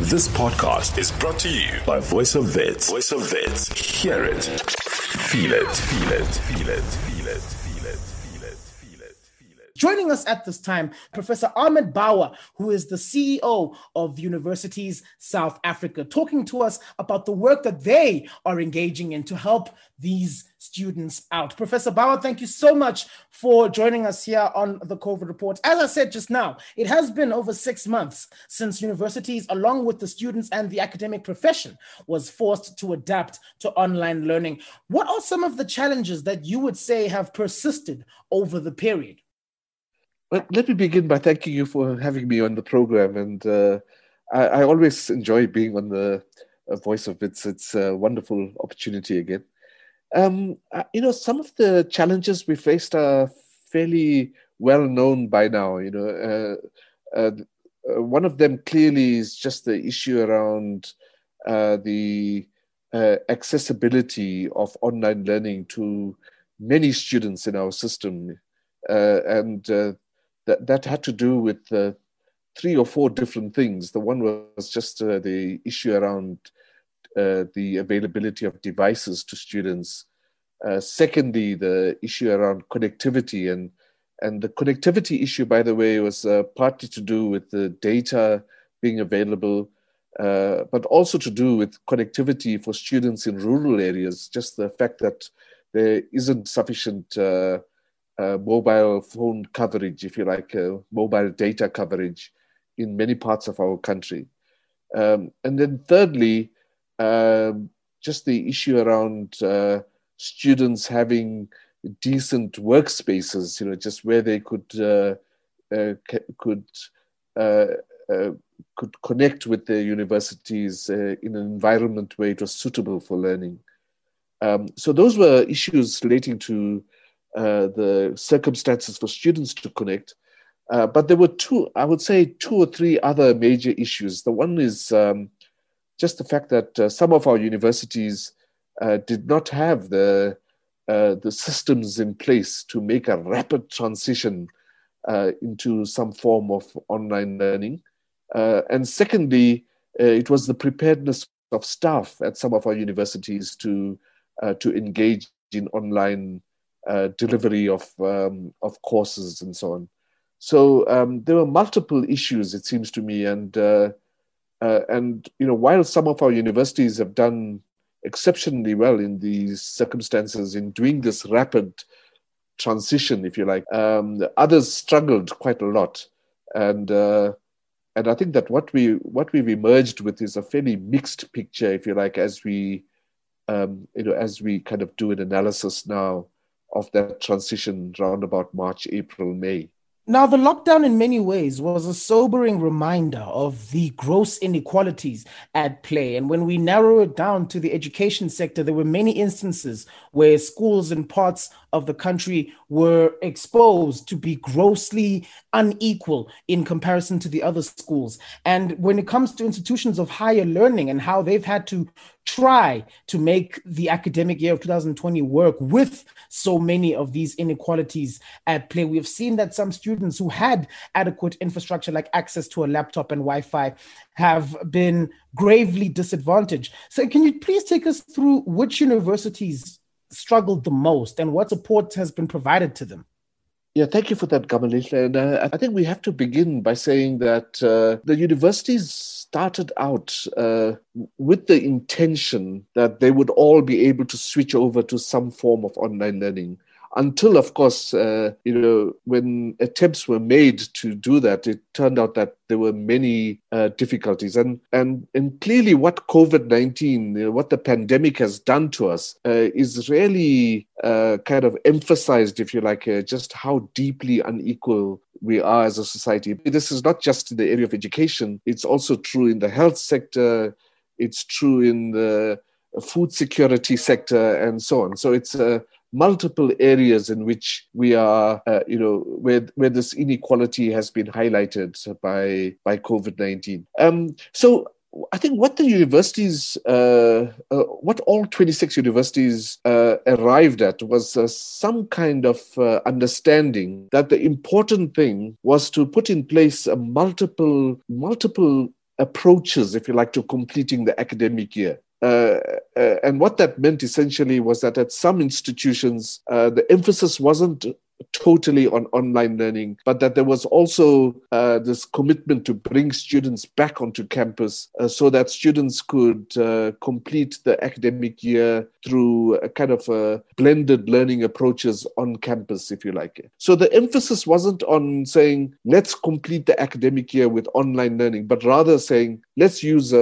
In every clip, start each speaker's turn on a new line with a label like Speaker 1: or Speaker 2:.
Speaker 1: This podcast is brought to you by Voice of Wits. Voice of Wits. Hear it. Feel it. Feel it. Feel it. Feel it. Feel it. Feel it. Feel it. Feel it.
Speaker 2: Joining us at this time, Professor Ahmed Bawa, who is the CEO of Universities South Africa, talking to us about the work that they are engaging in to help these students out. Professor Bawa, thank you so much for joining us here on the COVID Report. As I said just now, it has been over 6 months since universities, along with the students and the academic profession, was forced to adapt to online learning. What are some of the challenges that you would say have persisted over the period?
Speaker 3: Well, let me begin by thanking you for having me on the program. And I always enjoy being on the Voice of Wits. It's a wonderful opportunity again. Some of the challenges we faced are fairly well known by now. One of them clearly is just the issue around the accessibility of online learning to many students in our system. That had to do with 3 or 4 different things. The one was just the issue around the availability of devices to students. Secondly, the issue around connectivity. And the connectivity issue, by the way, was partly to do with the data being available, but also to do with connectivity for students in rural areas, just the fact that there isn't sufficient mobile phone coverage, if you like, mobile data coverage in many parts of our country. And then thirdly, just the issue around students having decent workspaces, just where they could connect with their universities in an environment where it was suitable for learning. So those were issues relating to the circumstances for students to connect. But there were 2 or 3 other major issues. The one is just the fact that some of our universities did not have the systems in place to make a rapid transition into some form of online learning. And secondly, it was the preparedness of staff at some of our universities to engage in online delivery of courses and so on. So there were multiple issues, it seems to me, and while some of our universities have done exceptionally well in these circumstances in doing this rapid transition, if you like, others struggled quite a lot, and I think that what we've emerged with is a fairly mixed picture, if you like, as we kind of do an analysis now of that transition around about March, April, May.
Speaker 2: Now, the lockdown in many ways was a sobering reminder of the gross inequalities at play. And when we narrow it down to the education sector, there were many instances where schools in parts of the country were exposed to be grossly unequal in comparison to the other schools. And when it comes to institutions of higher learning and how they've had to try to make the academic year of 2020 work with so many of these inequalities at play, we have seen that some students who had adequate infrastructure like access to a laptop and Wi-Fi have been gravely disadvantaged. So can you please take us through which universities struggled the most and what support has been provided to them?
Speaker 3: Yeah, thank you for that, Gamaliel. And I think we have to begin by saying that the universities started out with the intention that they would all be able to switch over to some form of online learning. Until, of course, when attempts were made to do that, it turned out that there were many difficulties. And clearly what COVID-19, what the pandemic has done to us is really kind of emphasized, if you like, just how deeply unequal we are as a society. This is not just in the area of education. It's also true in the health sector. It's true in the food security sector and so on. So it's multiple areas in which we are, where this inequality has been highlighted by COVID-19. So I think what the universities, what all 26 universities arrived at was some kind of understanding that the important thing was to put in place a multiple approaches, if you like, to completing the academic year. And what that meant essentially was that at some institutions, the emphasis wasn't totally on online learning, but that there was also this commitment to bring students back onto campus so that students could complete the academic year through a kind of blended learning approaches on campus, if you like. So the emphasis wasn't on saying, let's complete the academic year with online learning, but rather saying, let's use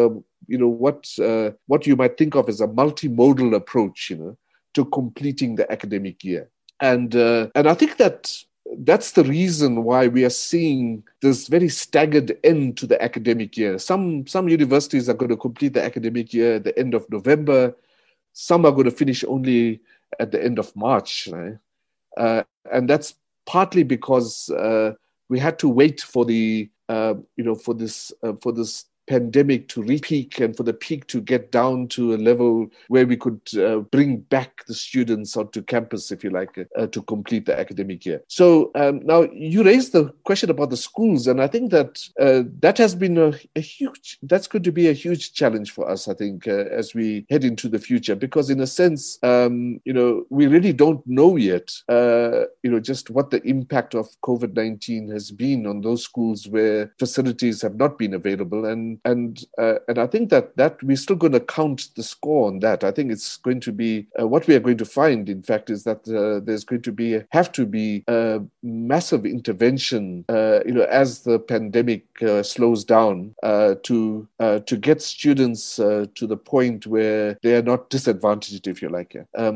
Speaker 3: what you might think of as a multimodal approach, to completing the academic year. And I think that's the reason why we are seeing this very staggered end to the academic year. Some universities are going to complete the academic year at the end of November. Some are going to finish only at the end of March, right? And that's partly because we had to wait for for this pandemic to re-peak and for the peak to get down to a level where we could bring back the students onto campus, if you like, to complete the academic year. So now you raised the question about the schools, and I think that that has been that's going to be a huge challenge for us, I think, as we head into the future, because in a sense, we really don't know yet, just what the impact of COVID-19 has been on those schools where facilities have not been available. And I think that we're still going to count the score on that. I think it's going to be what we are going to find, in fact, is that there's going to have to be a massive intervention, as the pandemic slows down, to get students to the point where they are not disadvantaged, if you like.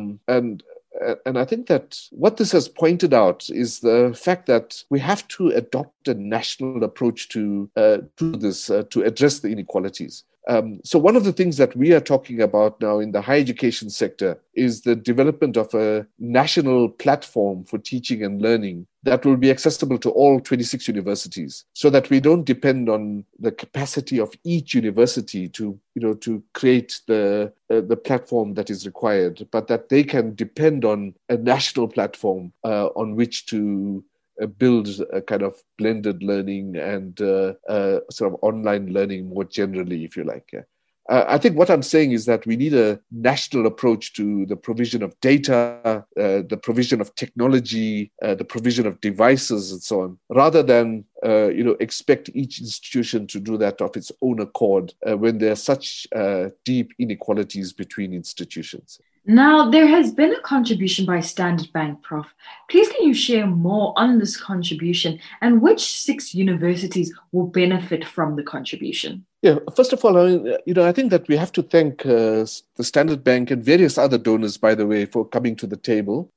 Speaker 3: And I think that what this has pointed out is the fact that we have to adopt a national approach to this, to address the inequalities. So one of the things that we are talking about now in the higher education sector is the development of a national platform for teaching and learning that will be accessible to all 26 universities, so that we don't depend on the capacity of each university to create the platform that is required, but that they can depend on a national platform on which to build a kind of blended learning and sort of online learning more generally, if you like. I think what I'm saying is that we need a national approach to the provision of data, the provision of technology, the provision of devices, and so on, rather than expect each institution to do that of its own accord when there are such deep inequalities between institutions.
Speaker 4: Now, there has been a contribution by Standard Bank, Prof. Please can you share more on this contribution and which 6 universities will benefit from the contribution?
Speaker 3: Yeah, first of all, I think that we have to thank the Standard Bank and various other donors, by the way, for coming to the table.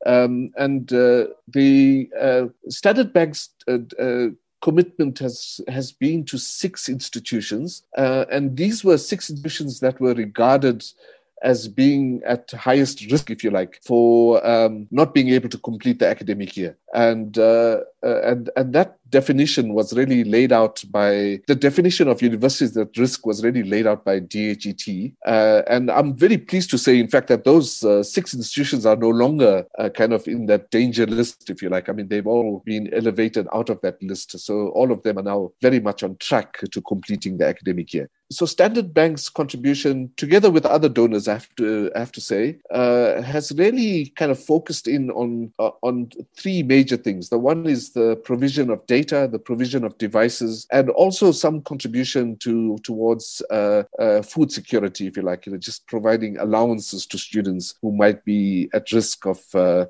Speaker 3: The Standard Bank's commitment has been to 6 institutions, and these were 6 institutions that were regarded as being at highest risk, if you like, for not being able to complete the academic year. And that definition was really laid out by the definition of universities at risk was really laid out by DHET. And I'm very pleased to say, in fact, that those 6 institutions are no longer kind of in that danger list, if you like. I mean, they've all been elevated out of that list. So all of them are now very much on track to completing the academic year. So Standard Bank's contribution, together with other donors, I have to say, has really kind of focused in on 3 major things. The one is the provision of data, the provision of devices, and also some contribution towards food security, if you like, just providing allowances to students who might be at risk of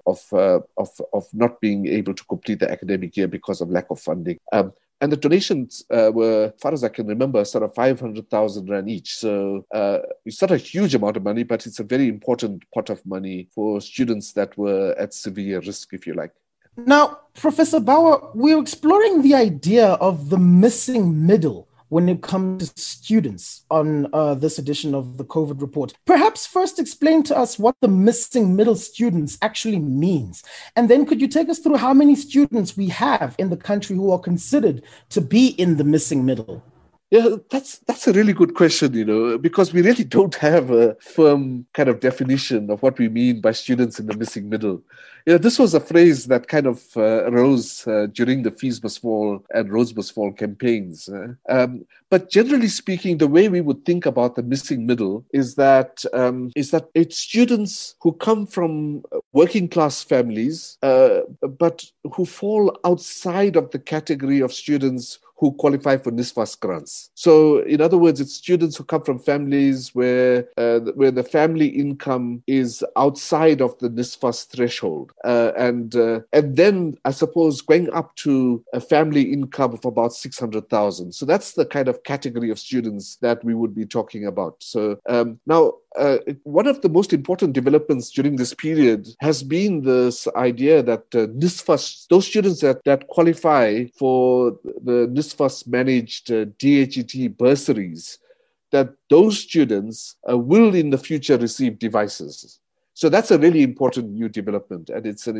Speaker 3: not being able to complete the academic year because of lack of funding. And the donations were, as far as I can remember, sort of 500,000 Rand each. So it's not a huge amount of money, but it's a very important pot of money for students that were at severe risk, if you like.
Speaker 2: Now, Professor Bauer, we're exploring the idea of the missing middle when it comes to students on this edition of the COVID report. Perhaps first explain to us what the missing middle students actually means. And then could you take us through how many students we have in the country who are considered to be in the missing middle?
Speaker 3: Yeah, that's a really good question, because we really don't have a firm kind of definition of what we mean by students in the missing middle. This was a phrase that kind of arose during the Fees Must Fall and Rhodes Must Fall campaigns. But generally speaking, the way we would think about the missing middle is that it's students who come from working class families, but who fall outside of the category of students who qualify for NSFAS grants. So, in other words, it's students who come from families where the family income is outside of the NSFAS threshold, and then I suppose going up to a family income of about 600,000. So that's the kind of category of students that we would be talking about. So now. One of the most important developments during this period has been this idea that NSFAS, those students that qualify for the NSFAS managed DHET bursaries, that those students will in the future receive devices. So that's a really important new development, and it's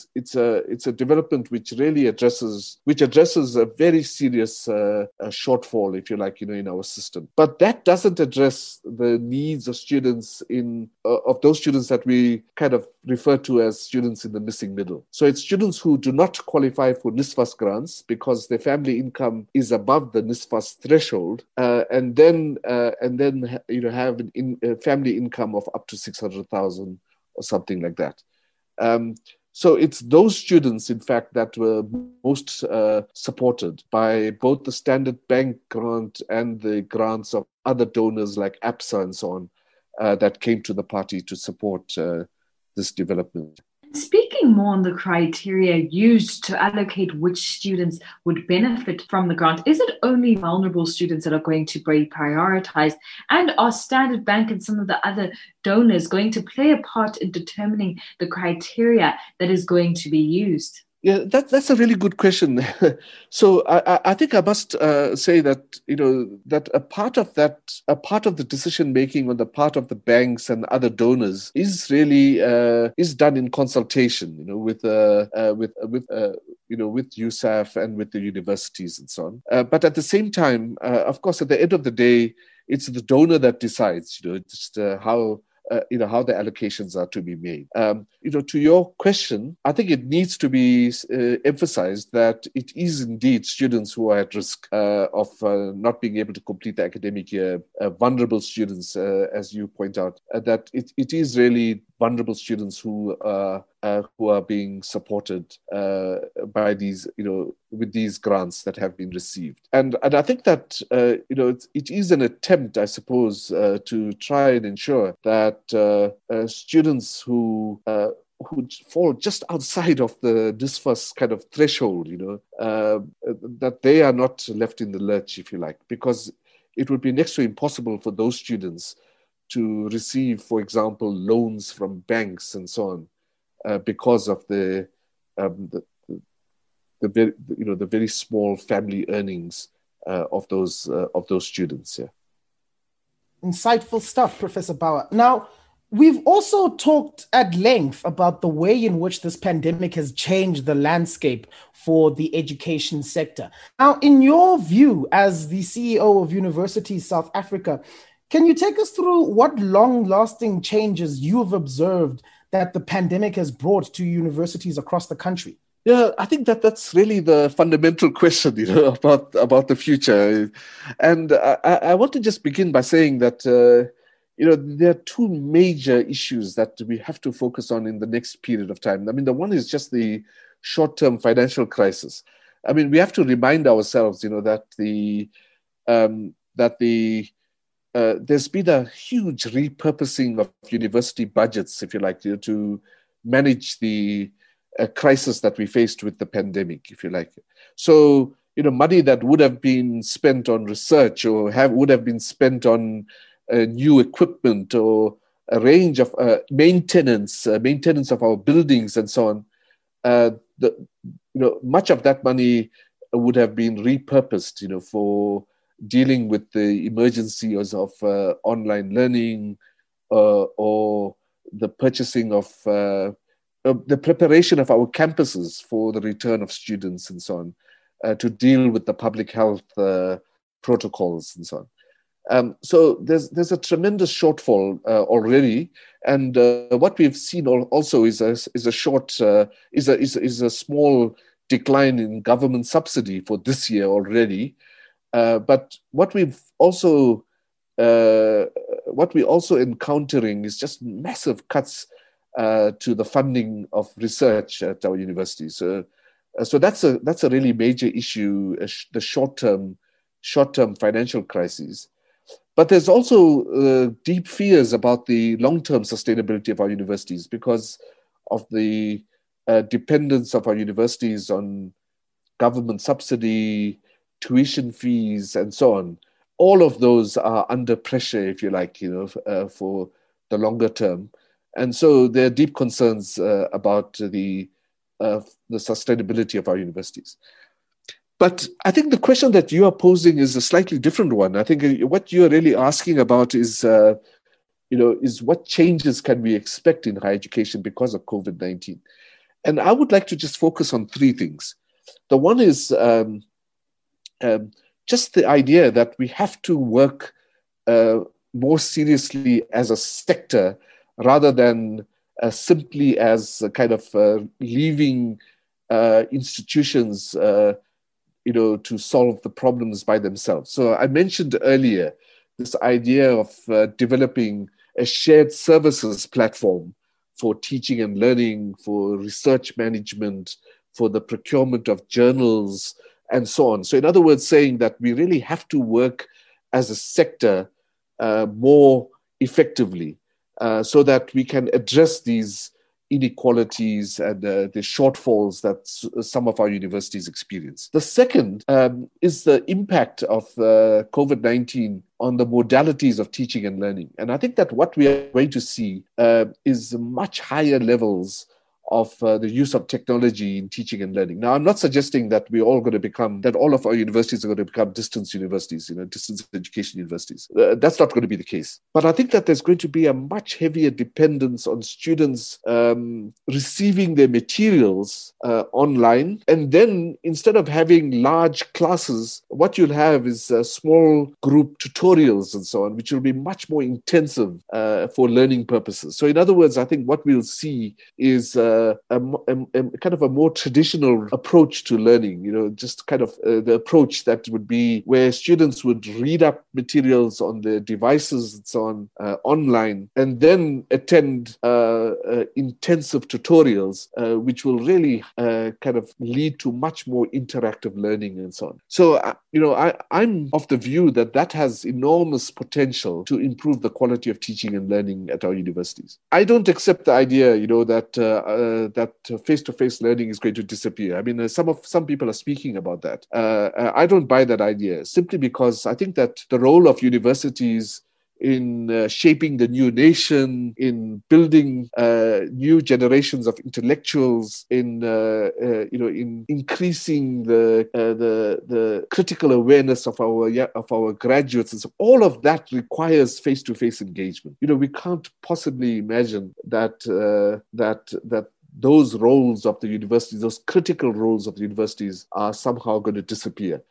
Speaker 3: a development which really addresses a very serious shortfall, if you like, in our system. But that doesn't address the needs of students of those students that we kind of refer to as students in the missing middle. So it's students who do not qualify for NSFAS grants because their family income is above the NSFAS threshold, and then have a family income of up to 600,000. Or something like that. So it's those students, in fact, that were most supported by both the Standard Bank grant and the grants of other donors like APSA and so on, that came to the party to support this development.
Speaker 4: Speaking more on the criteria used to allocate which students would benefit from the grant, is it only vulnerable students that are going to be prioritized? And are Standard Bank and some of the other donors going to play a part in determining the criteria that is going to be used?
Speaker 3: Yeah, that's a really good question. So I think I must say that that a part of the decision making on the part of the banks and other donors is really is done in consultation, with USAF and with the universities and so on. But at the same time, of course, at the end of the day, it's the donor that decides. Just how the allocations are to be made. To your question, I think it needs to be emphasized that it is indeed students who are at risk of not being able to complete the academic year, vulnerable students, as you point out, that it is really vulnerable students who are being supported by these, with these grants that have been received. And I think that, it is an attempt, I suppose, to try and ensure that students who fall just outside of the NSFAS kind of threshold, that they are not left in the lurch, if you like, because it would be next to impossible for those students to receive, for example, loans from banks and so on, because of the very small family earnings of those students. Yeah.
Speaker 2: Insightful stuff, Professor Bauer. Now, we've also talked at length about the way in which this pandemic has changed the landscape for the education sector. Now, in your view, as the CEO of Universities South Africa, can you take us through what long-lasting changes you've observed that the pandemic has brought to universities across the country?
Speaker 3: Yeah, I think that's really the fundamental question, about the future. And I want to just begin by saying that, there are two major issues that we have to focus on in the next period of time. I mean, the one is just the short-term financial crisis. I mean, we have to remind ourselves, that there's been a huge repurposing of university budgets, if you like, to manage the crisis that we faced with the pandemic, if you like. So, money that would have been spent on research or would have been spent on new equipment or a range of maintenance of our buildings and so on, much of that money would have been repurposed, for dealing with the emergencies of online learning or the purchasing of the preparation of our campuses for the return of students and so on, to deal with the public health protocols and so on. So there's a tremendous shortfall already, and what we've seen also is a small decline in government subsidy for this year already. But what we're also encountering is just massive cuts to the funding of research at our universities. So that's a really major issue, the short-term financial crisis. But there's also deep fears about the long-term sustainability of our universities because of the dependence of our universities on government subsidy, tuition fees, and so on. All of those are under pressure, if you like, for the longer term. And so there are deep concerns about the sustainability of our universities. But I think the question that you are posing is a slightly different one. I think what you are really asking about is what changes can we expect in higher education because of COVID-19? And I would like to just focus on three things. The one is just the idea that we have to work more seriously as a sector rather than simply as a kind of leaving institutions to solve the problems by themselves. So I mentioned earlier this idea of developing a shared services platform for teaching and learning, for research management, for the procurement of journals, and so on. So in other words, saying that we really have to work as a sector more effectively so that we can address these inequalities and the shortfalls that some of our universities experience. The second is the impact of COVID-19 on the modalities of teaching and learning. And I think that what we are going to see is much higher levels of the use of technology in teaching and learning. Now, I'm not suggesting that all of our universities are going to become distance universities, distance education universities. That's not going to be the case. But I think that there's going to be a much heavier dependence on students receiving their materials online. And then instead of having large classes, what you'll have is small group tutorials and so on, which will be much more intensive for learning purposes. So in other words, I think what we'll see is a kind of a more traditional approach to learning, just kind of the approach that would be where students would read up materials on their devices and so on online, and then attend intensive tutorials, which will really kind of lead to much more interactive learning and so on. So, I'm of the view that has enormous potential to improve the quality of teaching and learning at our universities. I don't accept the idea, that face-to-face learning is going to disappear. I mean, some people are speaking about that. I don't buy that idea simply because I think that the role of universities in shaping the new nation, in building new generations of intellectuals, in increasing the critical awareness of our graduates, and so all of that requires face-to-face engagement. We can't possibly imagine that those roles of the universities, those critical roles of the universities, are somehow going to disappear.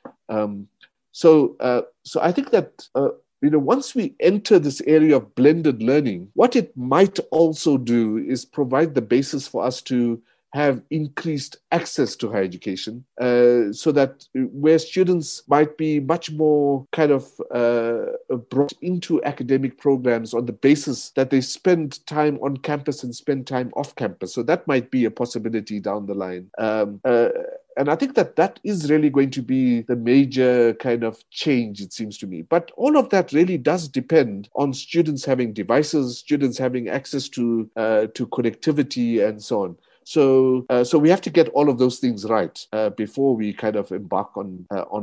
Speaker 3: So I think that once we enter this area of blended learning, what it might also do is provide the basis for us to have increased access to higher education, so that where students might be much more kind of brought into academic programs on the basis that they spend time on campus and spend time off campus. So that might be a possibility down the line. And I think that is really going to be the major kind of change, it seems to me. But all of that really does depend on students having devices, students having access to connectivity and so on. So we have to get all of those things right before we kind of embark on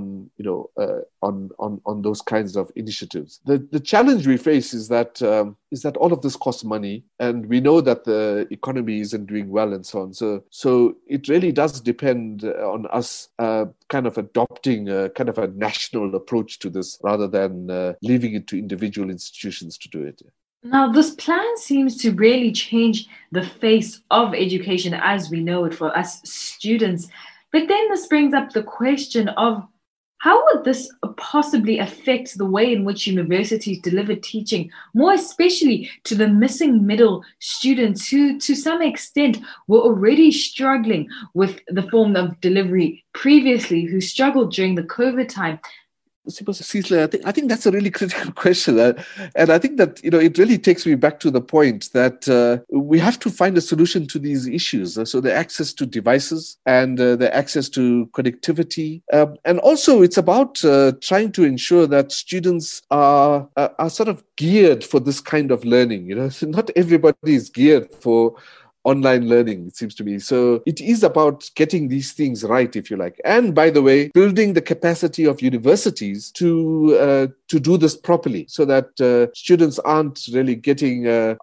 Speaker 3: those kinds of initiatives. The challenge we face is that all of this costs money, and we know that the economy isn't doing well and so on. So it really does depend on us kind of adopting a kind of a national approach to this rather than leaving it to individual institutions to do it.
Speaker 4: Now, this plan seems to really change the face of education as we know it for us students. But then this brings up the question of How would this possibly affect the way in which universities deliver teaching, more especially to the missing middle students who, to some extent, were already struggling with the form of delivery previously, who struggled during the COVID time?
Speaker 3: Cecily, I think that's a really critical question, and I think that it really takes me back to the point that we have to find a solution to these issues. So the access to devices and the access to connectivity, and also it's about trying to ensure that students are sort of geared for this kind of learning. So not everybody is geared for online learning, it seems to me. So it is about getting these things right, if you like. And by the way, building the capacity of universities to do this properly, so that students aren't really getting a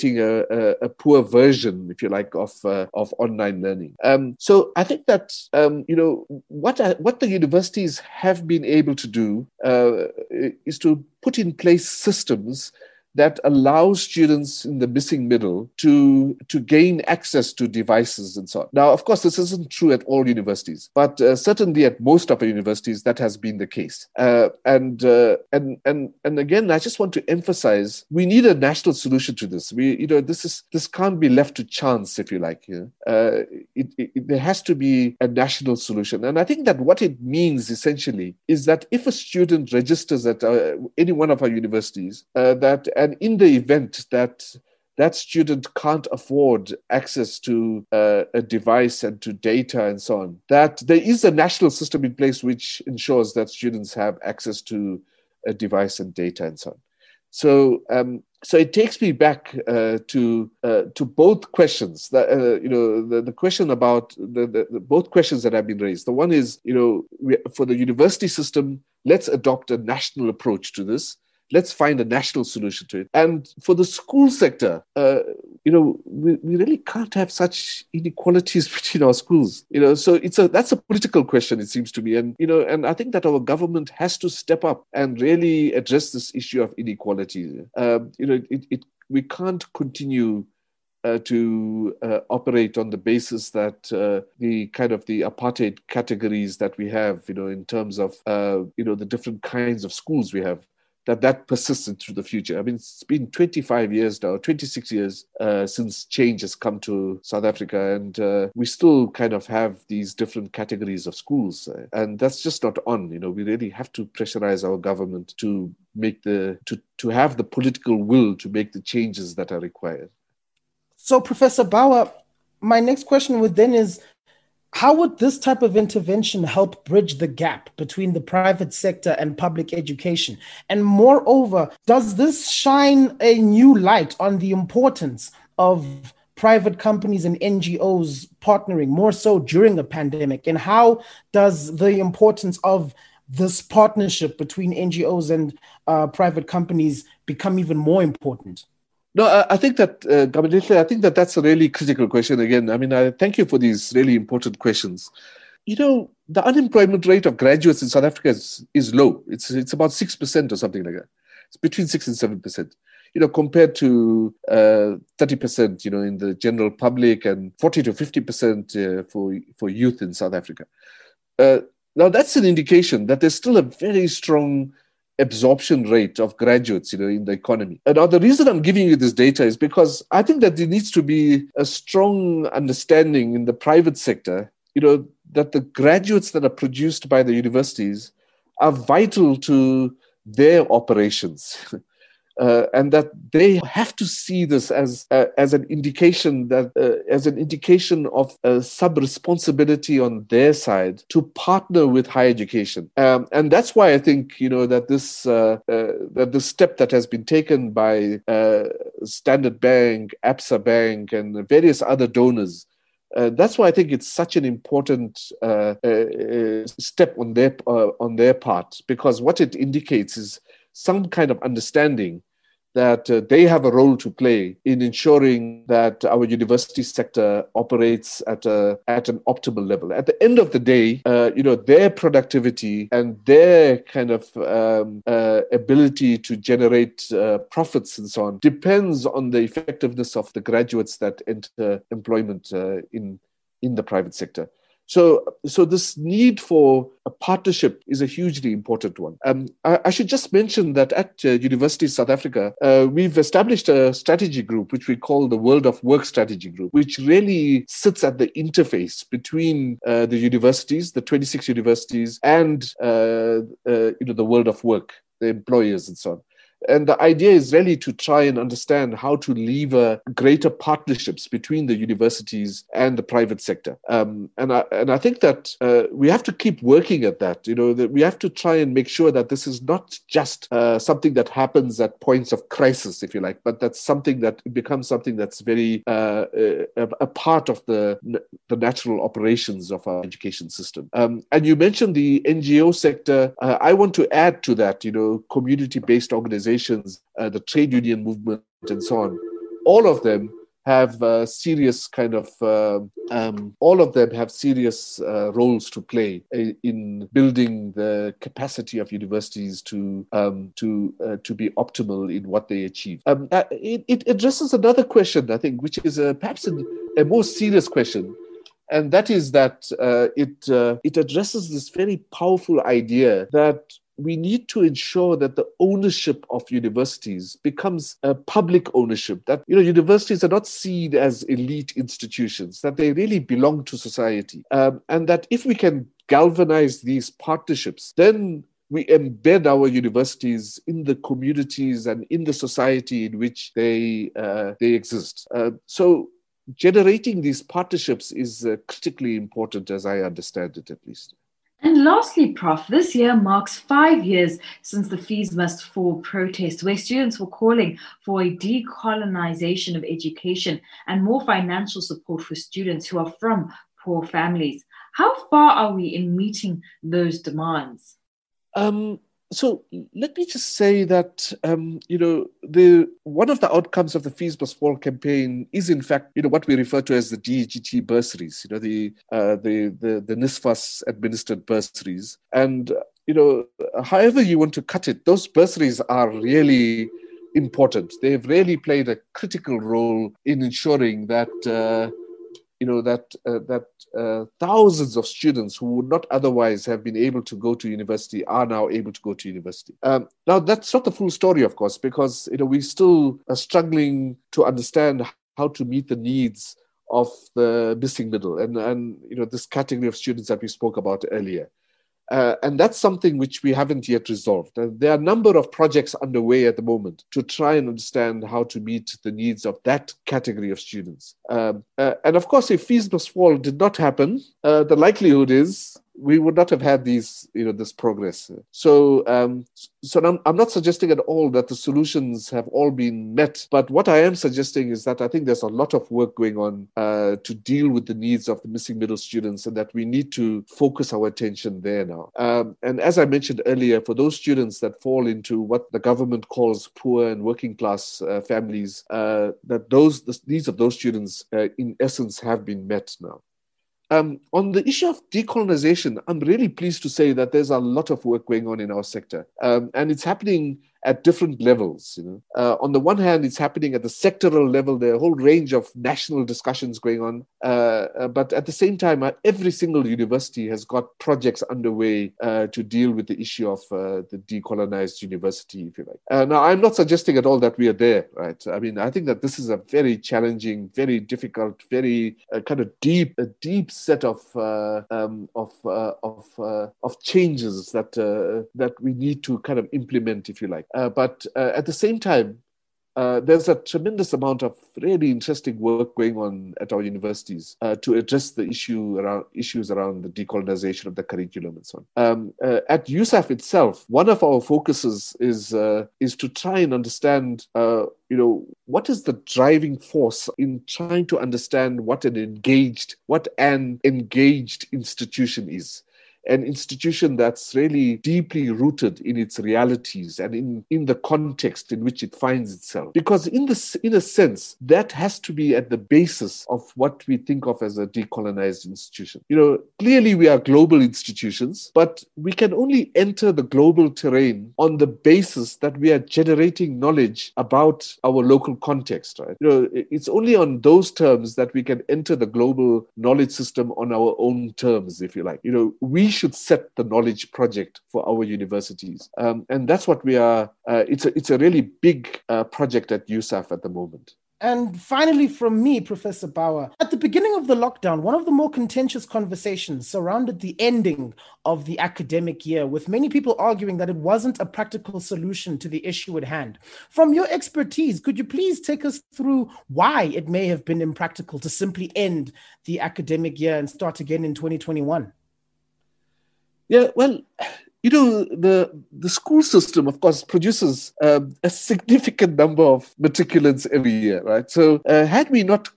Speaker 3: poor version, if you like, of online learning. So I think that what the universities have been able to do is to put in place systems that allows students in the missing middle to gain access to devices and so on. Now, of course, this isn't true at all universities, but certainly at most of our universities, that has been the case. And again, I just want to emphasize, we need a national solution to this. This can't be left to chance, if you like. There has to be a national solution. And I think that what it means essentially is that if a student registers at any one of our universities, and in the event that that student can't afford access to a device and to data and so on, that there is a national system in place which ensures that students have access to a device and data and so on. So it takes me back to both questions. The question about the both questions that have been raised. The one is, for the university system, let's adopt a national approach to this. Let's find a national solution to it. And for the school sector, we really can't have such inequalities between our schools. So that's a political question, it seems to me. And I think that our government has to step up and really address this issue of inequality. We can't continue to operate on the basis that the kind of the apartheid categories that we have, in terms of the different kinds of schools we have, that persists into the future. I mean, it's been 25 years now, 26 years since change has come to South Africa, and we still kind of have these different categories of schools, and that's just not on. We really have to pressurize our government to make to have the political will to make the changes that are required.
Speaker 2: So, Professor Bawa, my next question would then is, how would this type of intervention help bridge the gap between the private sector and public education? And moreover, does this shine a new light on the importance of private companies and NGOs partnering more so during a pandemic? And how does the importance of this partnership between NGOs and private companies become even more important?
Speaker 3: No, I think that, Gamalihle, that's a really critical question again. I mean, I thank you for these really important questions. The unemployment rate of graduates in South Africa is low. It's about 6% or something like that. It's between 6 and 7%, compared to 30%, in the general public, and 40 to 50% for youth in South Africa. Now, that's an indication that there's still a very strong absorption rate of graduates, in the economy. And now the reason I'm giving you this data is because I think that there needs to be a strong understanding in the private sector, that the graduates that are produced by the universities are vital to their operations. And that they have to see this as an indication of sub-responsibility on their side to partner with higher education, and that's why I think that this step that has been taken by Standard Bank, Absa Bank, and various other donors. That's why I think it's such an important step on their part, because what it indicates is some kind of understanding that they have a role to play in ensuring that our university sector operates at an optimal level. At the end of the day, their productivity and their kind of ability to generate profits and so on depends on the effectiveness of the graduates that enter employment in the private sector. So this need for a partnership is a hugely important one. I should just mention that at University of South Africa, we've established a strategy group, which we call the World of Work Strategy Group, which really sits at the interface between the universities, the 26 universities, and the world of work, the employers and so on. And the idea is really to try and understand how to lever greater partnerships between the universities and the private sector. And I think that we have to keep working at that. That we have to try and make sure that this is not just something that happens at points of crisis, if you like, but that's something that becomes something that's very a part of the natural operations of our education system. And you mentioned the NGO sector. I want to add to that, community-based organizations, the trade union movement, and so on. All of them have serious roles to play in building the capacity of universities to be optimal in what they achieve. It addresses another question, I think, which is perhaps a more serious question. And that is that it addresses this very powerful idea that we need to ensure that the ownership of universities becomes a public ownership, that universities are not seen as elite institutions, that they really belong to society. And that if we can galvanize these partnerships, then we embed our universities in the communities and in the society in which they exist. So generating these partnerships is critically important, as I understand it, at least.
Speaker 4: And lastly, Prof, this year marks 5 years since the Fees Must Fall protest, where students were calling for a decolonization of education and more financial support for students who are from poor families. How far are we in meeting those demands?
Speaker 3: So let me just say that one of the outcomes of the Fees Must Fall campaign is, in fact, what we refer to as the DGT bursaries. The NSFAS administered bursaries, and however you want to cut it, those bursaries are really important. They've really played a critical role in ensuring that thousands of students who would not otherwise have been able to go to university are now able to go to university. Now, that's not the full story, of course, because we still are struggling to understand how to meet the needs of the missing middle and this category of students that we spoke about earlier. And that's something which we haven't yet resolved. There are a number of projects underway at the moment to try and understand how to meet the needs of that category of students. And of course, if Fees Must Fall did not happen, the likelihood is we would not have had this progress. So I'm not suggesting at all that the solutions have all been met, but what I am suggesting is that I think there's a lot of work going on to deal with the needs of the missing middle students, and that we need to focus our attention there now. And as I mentioned earlier, for those students that fall into what the government calls poor and working class families, that the needs of those students in essence have been met now. On the issue of decolonization, I'm really pleased to say that there's a lot of work going on in our sector, and it's happening at different levels. On the one hand, it's happening at the sectoral level. There are a whole range of national discussions going on, but at the same time, every single university has got projects underway to deal with the issue of the decolonized university, if you like. Now, I'm not suggesting at all that we are there, right? I mean, I think that this is a very challenging, very difficult, very kind of deep set of changes that we need to kind of implement, if you like. But at the same time, there's a tremendous amount of really interesting work going on at our universities to address the issues around the decolonization of the curriculum and so on. At USAF itself, one of our focuses is to try and understand, what is the driving force in trying to understand what an engaged institution is. an institution that's really deeply rooted in its realities and in the context in which it finds itself. Because in a sense, that has to be at the basis of what we think of as a decolonized institution. Clearly we are global institutions, but we can only enter the global terrain on the basis that we are generating knowledge about our local context, right? It's only on those terms that we can enter the global knowledge system on our own terms, if you like. We should set the knowledge project for our universities. And that's what we are. It's a really big project at USAF at the moment.
Speaker 2: And finally, from me, Professor Bawa, at the beginning of the lockdown, one of the more contentious conversations surrounded the ending of the academic year, with many people arguing that it wasn't a practical solution to the issue at hand. From your expertise, could you please take us through why it may have been impractical to simply end the academic year and start again in 2021?
Speaker 3: Yeah, well, the school system, of course, produces a significant number of matriculants every year, right? So had we not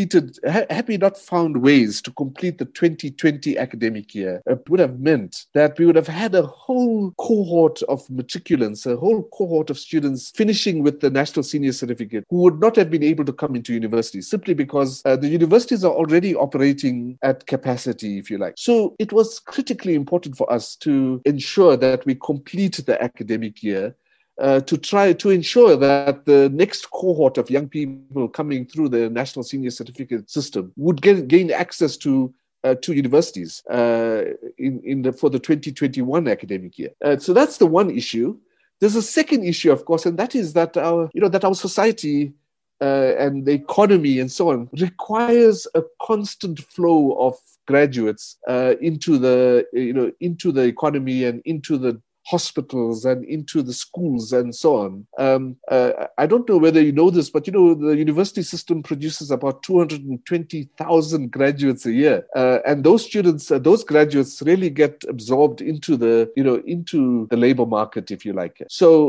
Speaker 3: found ways to complete the 2020 academic year, it would have meant that we would have had a whole cohort of matriculants, a whole cohort of students finishing with the National Senior Certificate who would not have been able to come into university simply because the universities are already operating at capacity, if you like. So it was critically important for us to ensure that we complete the academic year to try to ensure that the next cohort of young people coming through the National Senior Certificate system would gain access to universities for the 2021 academic year. So that's the one issue. There's a second issue, of course, and that is that our society and the economy and so on requires a constant flow of graduates into the economy and into the hospitals and into the schools and so on. I don't know whether you know this, but the university system produces about 220,000 graduates a year, and those graduates really get absorbed into the labor market, if you like. So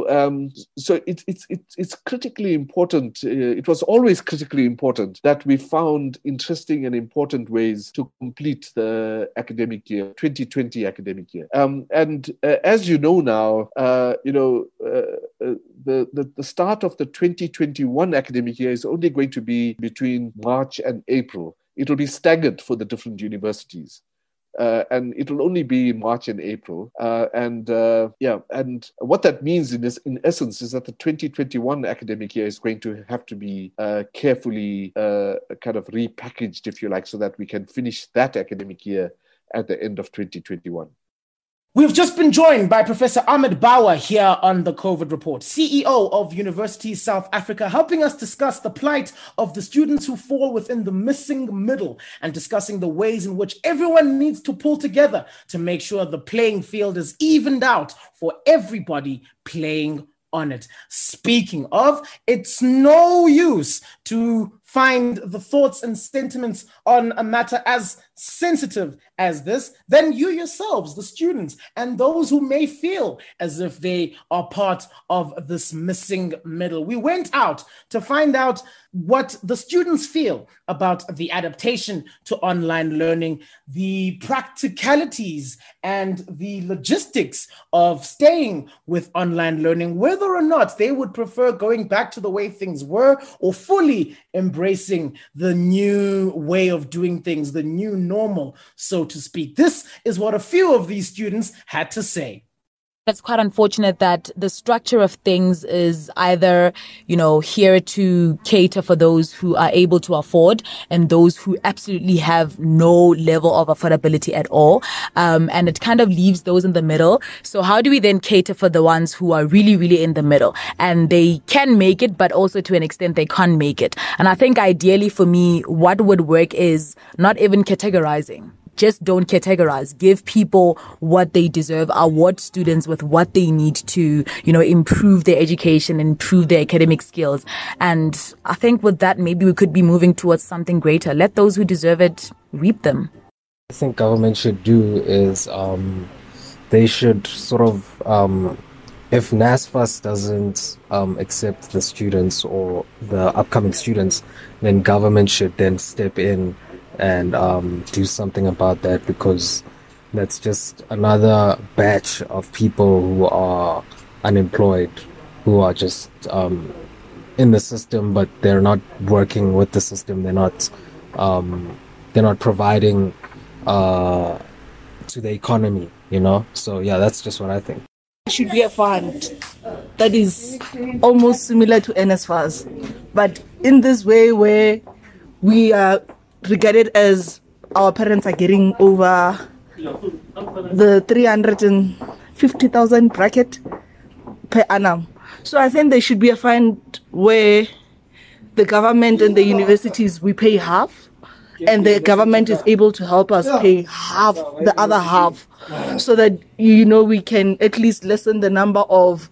Speaker 3: it's critically important. It was always critically important that we found interesting and important ways to complete the academic year, 2020 academic year. And as you know now, the start of the 2021 academic year is only going to be between March and April. It will be staggered for the different universities. And it will only be in March and April. And what that means in essence is that the 2021 academic year is going to have to be carefully kind of repackaged, if you like, so that we can finish that academic year at the end of 2021.
Speaker 2: We've just been joined by Professor Ahmed Bawa here on the COVID Report, CEO of Universities South Africa, helping us discuss the plight of the students who fall within the missing middle and discussing the ways in which everyone needs to pull together to make sure the playing field is evened out for everybody playing on it. Speaking of, it's no use to find the thoughts and sentiments on a matter as sensitive as this, then you yourselves, the students, and those who may feel as if they are part of this missing middle. We went out to find out what the students feel about the adaptation to online learning, the practicalities and the logistics of staying with online learning, whether or not they would prefer going back to the way things were or fully embracing the new way of doing things, the new normal, so to speak. This is what a few of these students had to say.
Speaker 5: It's quite unfortunate that the structure of things is either, here to cater for those who are able to afford and those who absolutely have no level of affordability at all. And it kind of leaves those in the middle. So how do we then cater for the ones who are really, really in the middle and they can make it, but also to an extent they can't make it? And I think ideally for me, what would work is not even categorizing. Just don't categorize. Give people what they deserve. Award students with what they need to, improve their education, improve their academic skills. And I think with that, maybe we could be moving towards something greater. Let those who deserve it reap them.
Speaker 6: I think government should do is they should sort of, if NSFAS doesn't accept the students or the upcoming students, then government should then step in and do something about that, because That's just another batch of people who are unemployed, who are just in the system, but they're not working with the system. They're not providing to the economy, So yeah, that's just what I think.
Speaker 7: There should be a fund that is almost similar to NSFAS, but in this way where we are regarded as our parents are getting over the 350,000 bracket per annum. So I think there should be a fund where the government and the universities, we pay half, and the government is able to help us pay half, the other half, so that, we can at least lessen the number of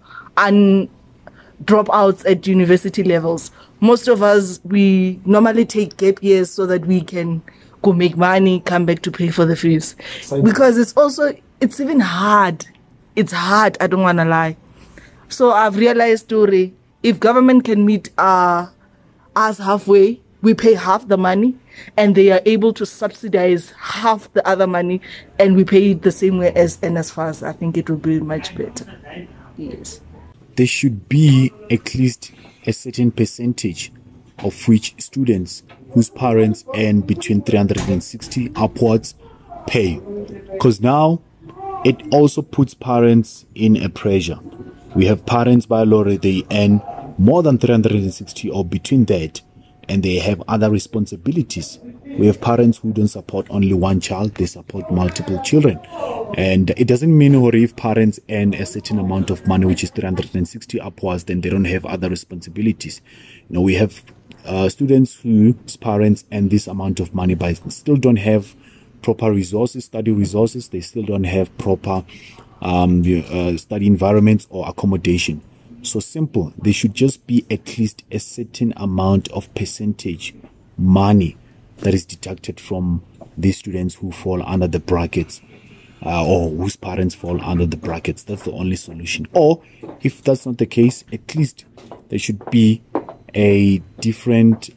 Speaker 7: dropouts at university levels. Most of us, we normally take gap years so that we can go make money, come back to pay for the fees. Because it's even hard. It's hard, I don't want to lie. So I've realized, Tori, if government can meet us halfway, we pay half the money, and they are able to subsidize half the other money, and we pay it the same way as NSFAS, I think it will be much better. Yes.
Speaker 8: There should be at least a certain percentage of which students whose parents earn between 360 upwards pay. Because now it also puts parents in a pressure. We have parents by law, they earn more than 360 or between that, and they have other responsibilities. We have parents who don't support only one child, they support multiple children. And it doesn't mean or if parents earn a certain amount of money, which is 360 upwards, then they don't have other responsibilities. We have students whose parents earn this amount of money but still don't have proper resources, study resources. They still don't have proper study environments or accommodation. So simple. There should just be at least a certain amount of percentage money that is deducted from these students who fall under the brackets or whose parents fall under the brackets. That's the only solution. Or if that's not the case, at least there should be a different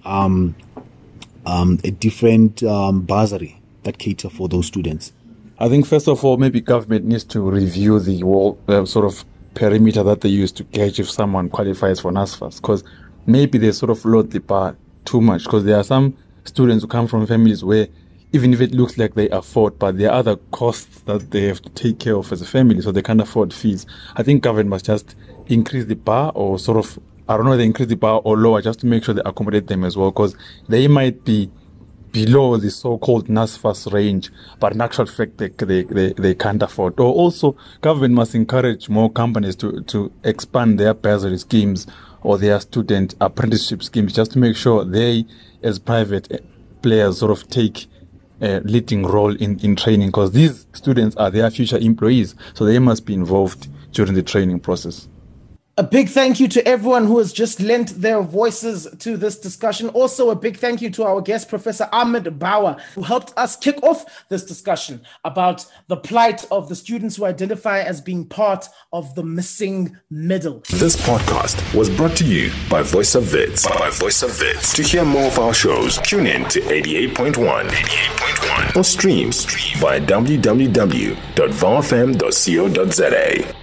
Speaker 8: bursary that cater for those students.
Speaker 9: I think first of all, maybe government needs to review the whole sort of perimeter that they use to gauge if someone qualifies for NSFAS, because maybe they sort of load the bar too much, because there are some students who come from families where even if it looks like they afford, but there are other costs that they have to take care of as a family, so they can't afford fees. I think government must just increase the bar, or sort of, I don't know whether increase the bar or lower, just to make sure they accommodate them as well, because they might be below the so-called NSFAS range, but in actual fact they can't afford. Or also, government must encourage more companies to expand their bursary schemes or their student apprenticeship schemes, just to make sure they, as private players, sort of take a leading role in training, because these students are their future employees, so they must be involved during the training process.
Speaker 2: A big thank you to everyone who has just lent their voices to this discussion. Also, a big thank you to our guest, Professor Ahmed Bauer, who helped us kick off this discussion about the plight of the students who identify as being part of the missing middle.
Speaker 1: This podcast was brought to you by Voice of Wits. To hear more of our shows, tune in to 88.1 or stream via www.vowfm.co.za.